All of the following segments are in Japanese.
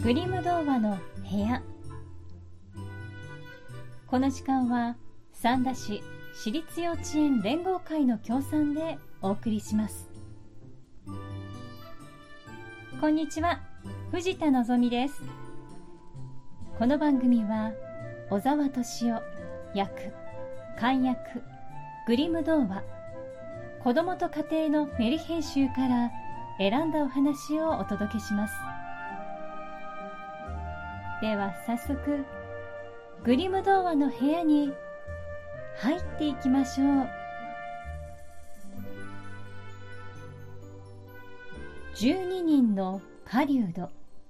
グリム童話の部屋。この時間は三田市私立幼稚園連合会の協賛でお送りします。こんにちは、藤田のぞみです。この番組は小沢敏夫役、漢訳、グリム童話、子どもと家庭のメリ編集から選んだお話をお届けします。では早速、グリム童話の部屋に入っていきましょう。12人の狩人。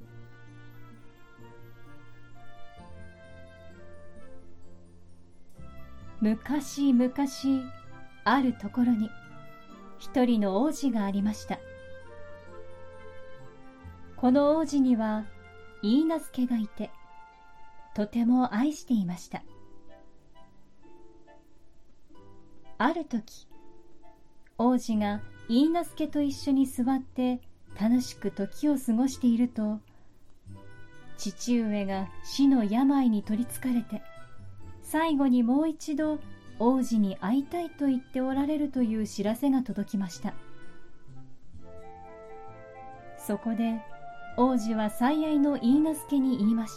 昔々あるところに一人の王子がありました。この王子には許婚がいて、とても愛していました。ある時、王子が許婚と一緒に座って楽しく時を過ごしていると、父上が死の病に取りつかれて、最後にもう一度王子に会いたいと言っておられるという知らせが届きました。そこで王子は最愛の許婚に言いました。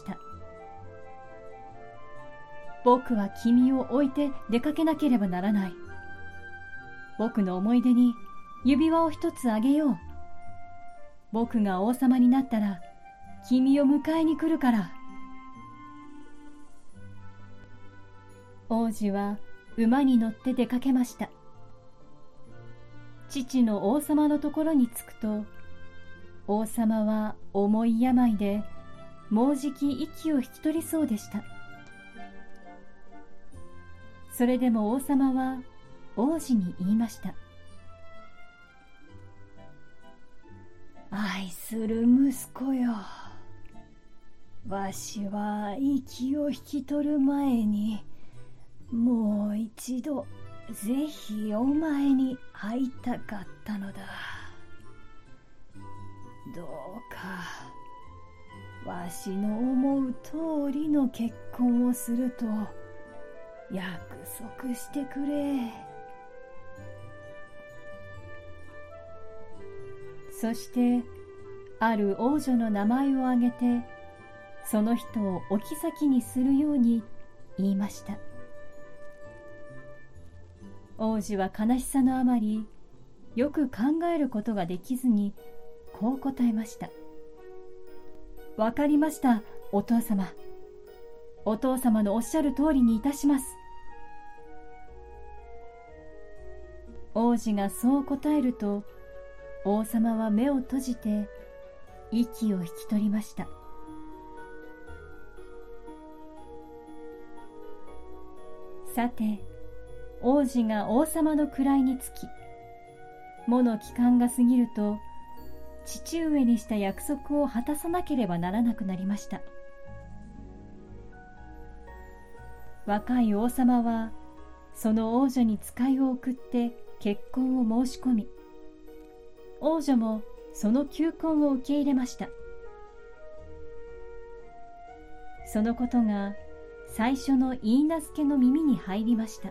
僕は君を置いて出かけなければならない。僕の思い出に指輪を一つあげよう。僕が王様になったら君を迎えに来るから。王子は馬に乗って出かけました。父の王様のところに着くと、王様は重い病でもうじき息を引き取りそうでした。それでも王様は王子に言いました。愛する息子よ、わしは息を引き取る前にもう一度ぜひお前に会いたかったのだ。どうかわしの思う通りの結婚をすると約束してくれ。そしてある王女の名前を挙げて、その人をお妃にするように言いました。王子は悲しさのあまり、よく考えることができずにこう答えました。わかりました、お父様。お父様のおっしゃる通りにいたします。王子がそう答えると、王様は目を閉じて息を引き取りました。さて、王子が王様の位につき、もの期間が過ぎると、父上にした約束を果たさなければならなくなりました。若い王様はその王女に使いを送って結婚を申し込み、王女もその求婚を受け入れました。そのことが最初の許婚の耳に入りました。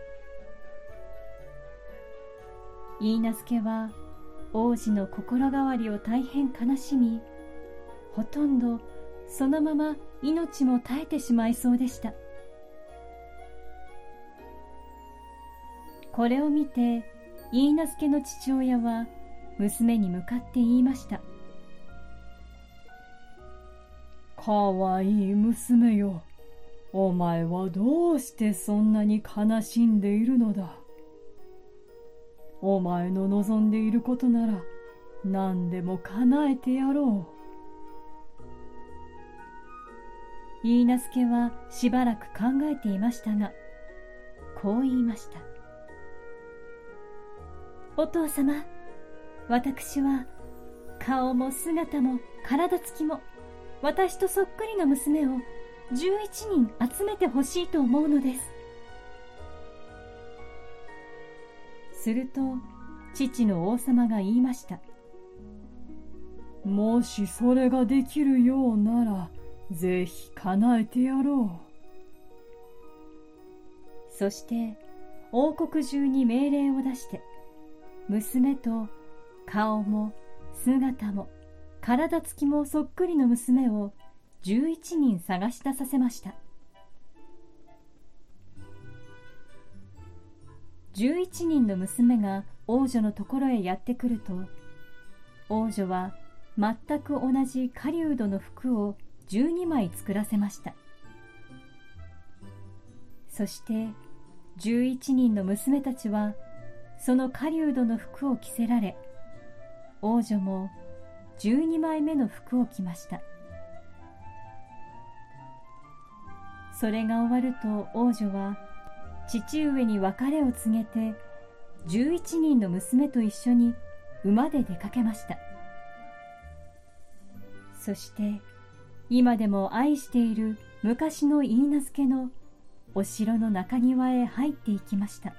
許婚は王子の心変わりを大変悲しみ、ほとんどそのまま命も絶えてしまいそうでした。これを見て許婚の父親は娘に向かって言いました。かわいい娘よ、お前はどうしてそんなに悲しんでいるのだ。お前の望んでいることなら何でも叶えてやろう。許婚はしばらく考えていましたが、こう言いました。お父様、私は顔も姿も体つきも私とそっくりな娘を11人集めてほしいと思うのです。すると父の王様が言いました。 もしそれができるようなら、ぜひ叶えてやろう。 そして王国中に命令を出して、娘と顔も姿も体つきもそっくりの娘を11人探し出させました。11人の娘が王女のところへやってくると、王女は全く同じ狩人の服を12枚作らせました。そして11人の娘たちはその狩人の服を着せられ、王女も12枚目の服を着ました。それが終わると王女は父上に別れを告げて、11人の娘と一緒に馬で出かけました。そして今でも愛している昔の許婚のお城の中庭へ入っていきました。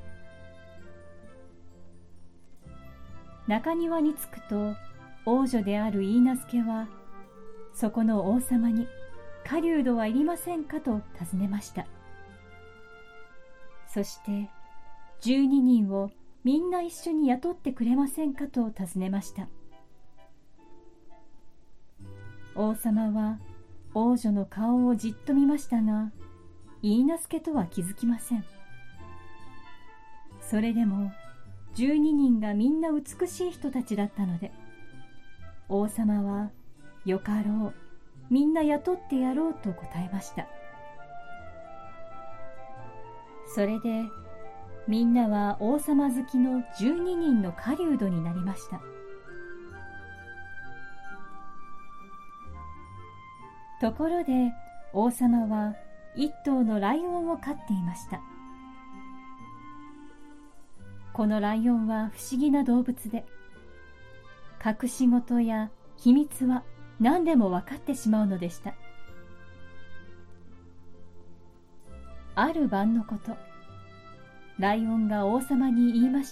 中庭に着くと、王女である許婚はそこの王様に狩人はいりませんかと尋ねました。そして12人をみんな一緒に雇ってくれませんかと尋ねました。王様は王女の顔をじっと見ましたが、許婚とは気づきません。それでも12人がみんな美しい人たちだったので、王様はよかろう、みんな雇ってやろうと答えました。それでみんなは王様好きの12人の狩人になりました。ところで王様は一頭のライオンを飼っていました。このライオンは不思議な動物で、隠し事や秘密は何でも分かってしまうのでした。ある晩のこと、ライオンが王様に言いました。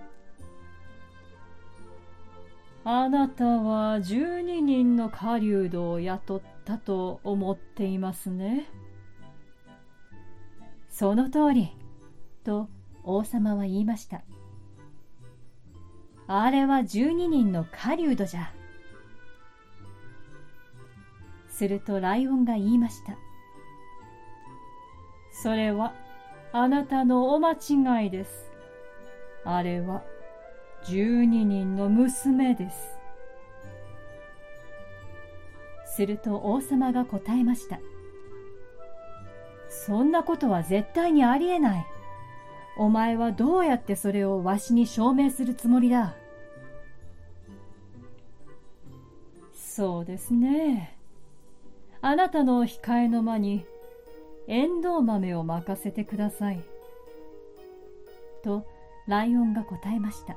あなたは12人の狩人を雇ったと思っていますね。 その通り、と王様は言いました。あれは12人の狩人じゃ。するとライオンが言いました。 それはあなたのお間違いです。あれは12人の娘です。 すると王様が答えました。そんなことは絶対にありえない。お前はどうやってそれをわしに証明するつもりだ。 そうですね。あなたの控えの間にエンドウ豆を任せてください。 とライオンが答えました。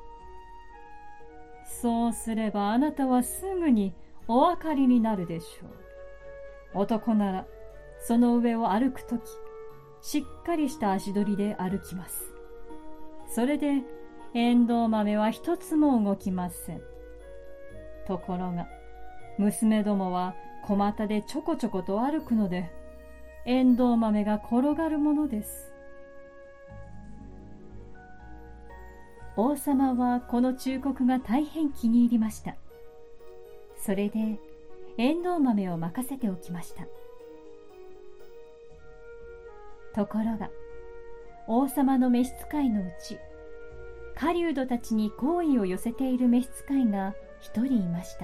そうすればあなたはすぐにお分かりになるでしょう。男ならその上を歩くとき、しっかりした足取りで歩きます。それでエンドウ豆は一つも動きません。ところが娘どもは小股でちょこちょこと歩くので、エンドウ豆が転がるものです。 王様はこの忠告が大変気に入りました。それでエンドウ豆を任せておきました。ところが王様の召使いのうち、狩人たちに好意を寄せている召使いが一人いました。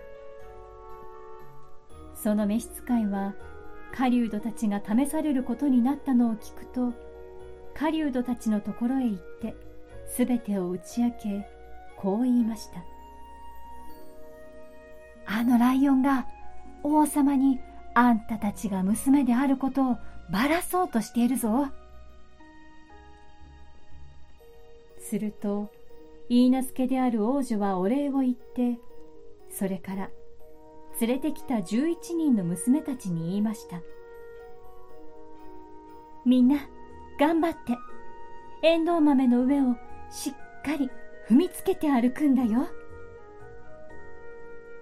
その召使いは狩人たちが試されることになったのを聞くと、狩人たちのところへ行ってすべてを打ち明け、こう言いました。あのライオンが王様にあんたたちが娘であることをばらそうとしているぞ。すると許婚である王女はお礼を言って、それから連れてきた11人の娘たちに言いました。みんな頑張ってエンドウ豆の上をしっかり踏みつけて歩くんだよ。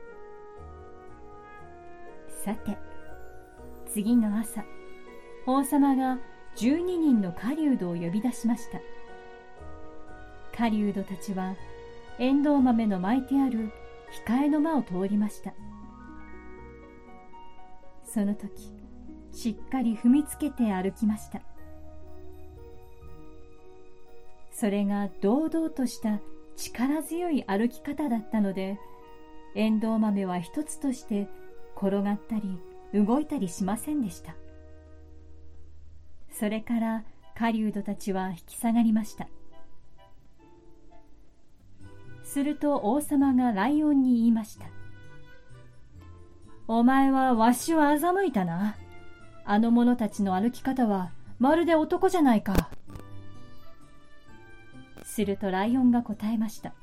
さて、次の朝、王様が12人の狩人を呼び出しました。狩人たちはエンドウ豆の巻いてある控えの間を通りました。その時、しっかり踏みつけて歩きました。それが堂々とした力強い歩き方だったので、エンドウ豆は一つとして転がったり動いたりしませんでした。それから狩人たちは引き下がりました。すると王様がライオンに言いました。お前はわしを欺いたな。あの者たちの歩き方はまるで男じゃないか。するとライオンが答えました。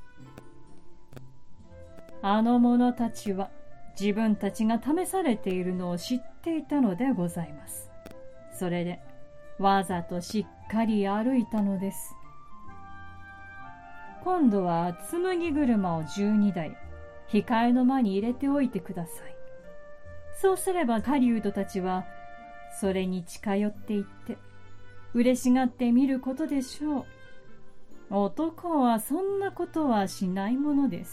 あの者たちは自分たちが試されているのを知っていたのでございます。それでわざとしっかり歩いたのです。今度は紬車を12台控えの間に入れておいてください。そうすれば狩人たちはそれに近寄っていって嬉しがって見ることでしょう。男はそんなことはしないものです。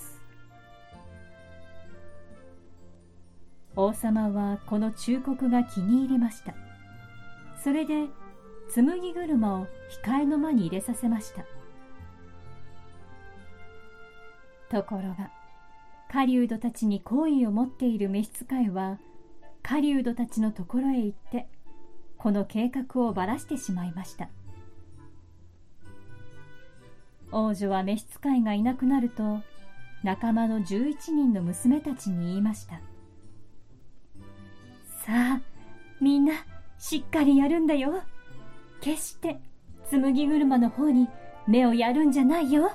王様はこの忠告が気に入りました。それで紬車を控えの間に入れさせました。ところが狩人たちに好意を持っている召使いは狩人たちのところへ行ってこの計画をばらしてしまいました。王女は召使いがいなくなると仲間の11人の娘たちに言いました。さあみんなしっかりやるんだよ。決して紬車の方に目をやるんじゃないよ。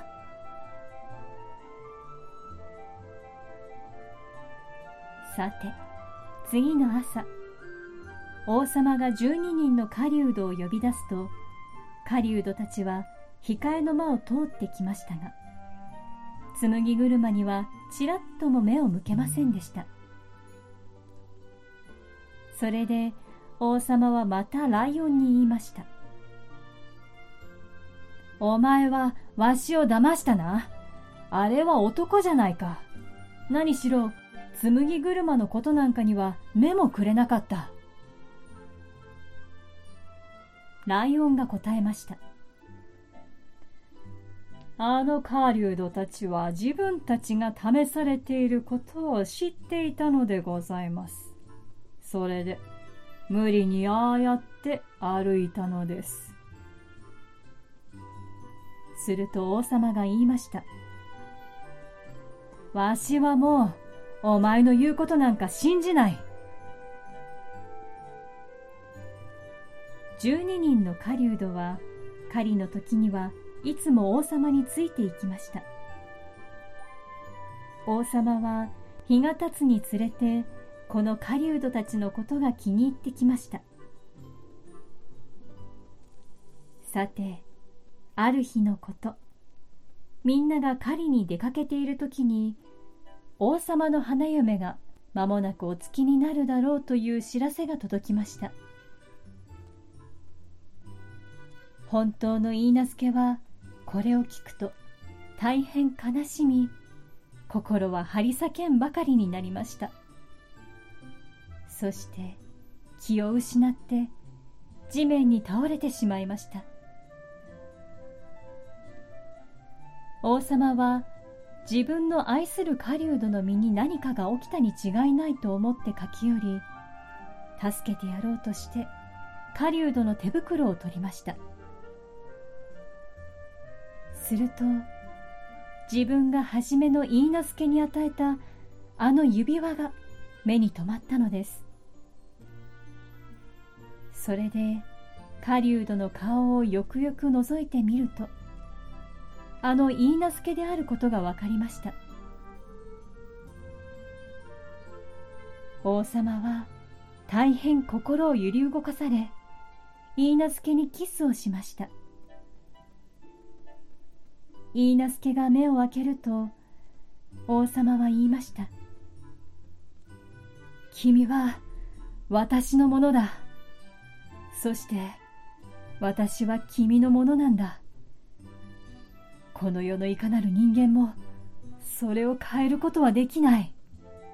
さて次の朝、王様が12人の狩人を呼び出すと狩人たちは控えの間を通ってきましたが、紬車にはちらっとも目を向けませんでした。それで王様はまたライオンに言いました。お前はわしを騙したな。あれは男じゃないか。何しろ紬車のことなんかには目もくれなかった。ライオンが答えました。あの狩人たちは自分たちが試されていることを知っていたのでございます。それで無理にああやって歩いたのです。すると王様が言いました。わしはもうお前の言うことなんか信じない。12人の狩人は狩りの時にはいつも王様についていきました。王様は日が経つにつれてこの狩人たちのことが気に入ってきました。さてある日のこと、みんなが狩りに出かけている時に王様の花嫁が間もなくお月になるだろうという知らせが届きました。本当の許婚はこれを聞くと大変悲しみ、心は張り裂けんばかりになりました。そして気を失って地面に倒れてしまいました。王様は自分の愛する狩人の身に何かが起きたに違いないと思って駆け寄り、助けてやろうとして狩人の手袋を取りました。すると自分が初めの許婚に与えたあの指輪が目に留まったのです。それで狩人の顔をよくよく覗いてみると、あの許婚であることが分かりました。王様は大変心を揺り動かされ、許婚にキスをしました。許婚が目を開けると王様は言いました。 君は私のものだ。そして私は君のものなんだ。この世のいかなる人間もそれを変えることはできない。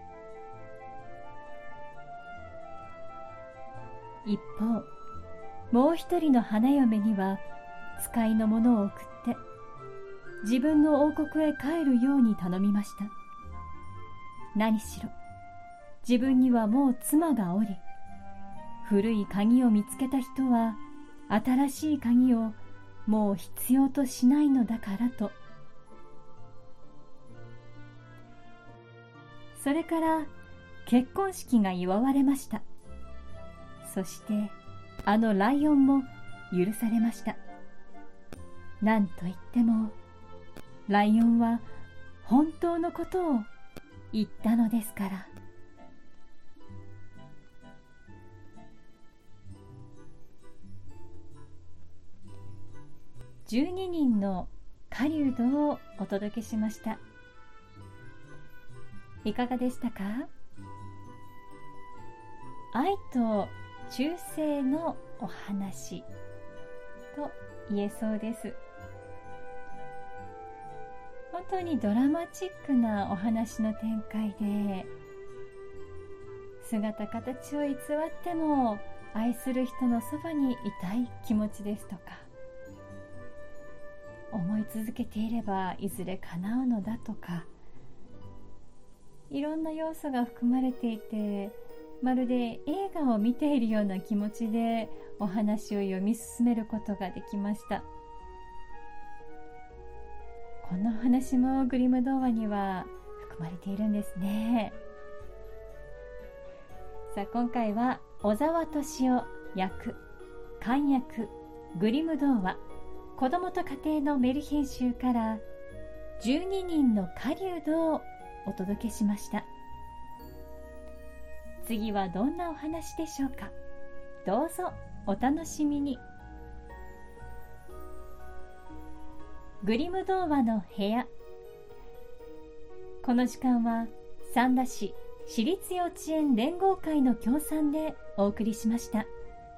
一方、もう一人の花嫁には使いの者を送って自分の王国へ帰るように頼みました。何しろ自分にはもう妻がおり、古い鍵を見つけた人は新しい鍵をもう必要としないのだからと。それから結婚式が祝われました。そしてあのライオンも許されました。なんといってもライオンは本当のことを言ったのですから。12人の狩人をお届けしました。いかがでしたか？愛と忠誠のお話と言えそうです。本当にドラマチックなお話の展開で、姿形を偽っても愛する人のそばにいたい気持ちですとか、思い続けていればいずれ叶うのだとか、いろんな要素が含まれていて、まるで映画を見ているような気持ちでお話を読み進めることができました。この話もグリム童話には含まれているんですね。さあ、今回は小沢敏夫役漢訳グリム童話子供と家庭のメル編集から12人の狩人をお届けしました。次はどんなお話でしょうか。どうぞお楽しみに。グリム童話の部屋。この時間は三田市私立幼稚園連合会の協賛でお送りしました。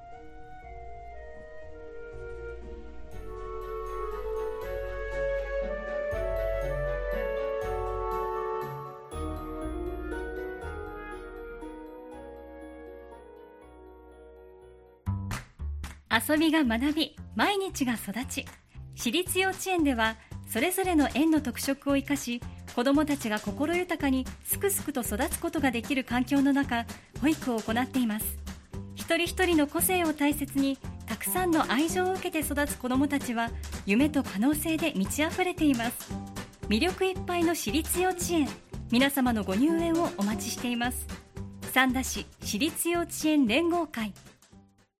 遊びが学び、毎日が育ち、私立幼稚園ではそれぞれの園の特色を生かし、子どもたちが心豊かにすくすくと育つことができる環境の中、保育を行っています。一人一人の個性を大切に、たくさんの愛情を受けて育つ子どもたちは夢と可能性で満ち溢れています。魅力いっぱいの私立幼稚園、皆様のご入園をお待ちしています。三田市私立幼稚園連合会。